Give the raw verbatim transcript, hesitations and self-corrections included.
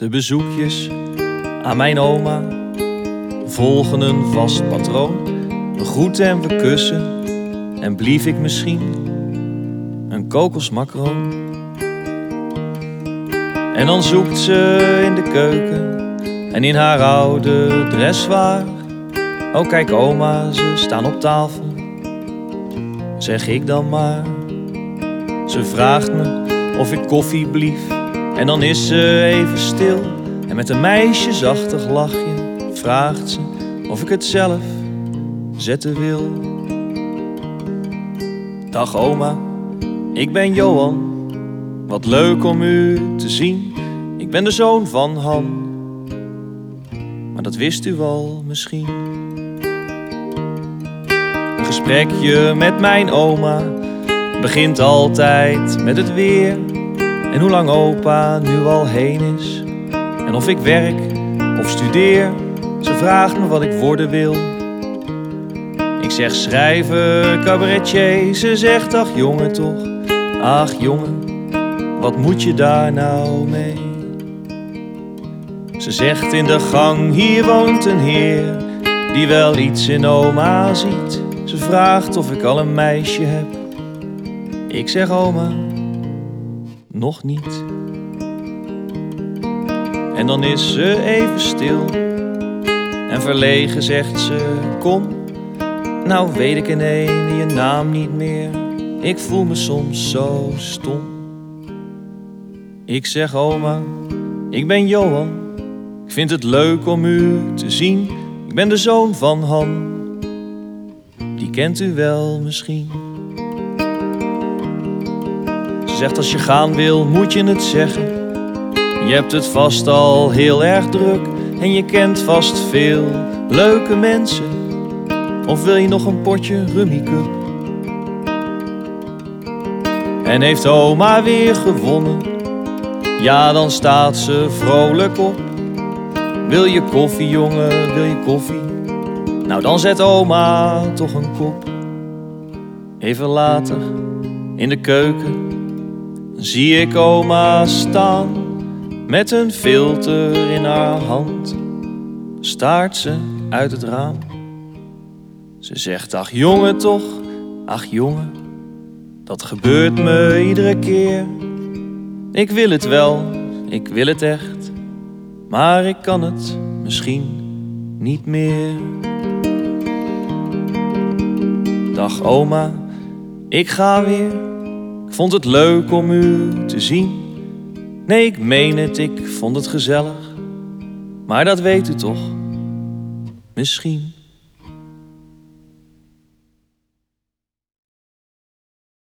De bezoekjes aan mijn oma volgen een vast patroon. We groeten en we kussen en blief ik misschien een kokosmacaron. En dan zoekt ze in de keuken en in haar oude dressoir. Oh kijk oma, ze staan op tafel, zeg ik dan maar. Ze vraagt me of ik koffie blief en dan is ze even stil. En met een meisjesachtig lachje vraagt ze of ik het zelf zetten wil. Dag oma, ik ben Johan, wat leuk om u te zien. Ik ben de zoon van Han, maar dat wist u al misschien. Een gesprekje met mijn oma begint altijd met het weer. En hoe lang opa nu al heen is. En of ik werk of studeer. Ze vraagt me wat ik worden wil. Ik zeg schrijver, cabaretier. Ze zegt ach jongen toch, ach jongen, wat moet je daar nou mee? Ze zegt in de gang, hier woont een heer die wel iets in oma ziet. Ze vraagt of ik al een meisje heb. Ik zeg oma, nog niet. En dan is ze even stil en verlegen zegt ze, kom. Nou weet ik in één je naam niet meer. Ik voel me soms zo stom. Ik zeg oma, ik ben Johan. Ik vind het leuk om u te zien. Ik ben de zoon van Han. Die kent u wel misschien. Ze zegt als je gaan wil moet je het zeggen. Je hebt het vast al heel erg druk. En je kent vast veel leuke mensen. Of wil je nog een potje Rummy Cup? En heeft oma weer gewonnen? Ja, dan staat ze vrolijk op. Wil je koffie, jongen, wil je koffie? Nou, dan zet oma toch een kop. Even later, in de keuken, zie ik oma staan. Met een filter in haar hand, staart ze uit het raam. Ze zegt, ach jongen toch, ach jongen, dat gebeurt me iedere keer. Ik wil het wel, ik wil het echt, maar ik kan het misschien niet meer. Dag oma, ik ga weer. Ik vond het leuk om u te zien. Nee, ik meen het, ik vond het gezellig. Maar dat weet u toch, misschien.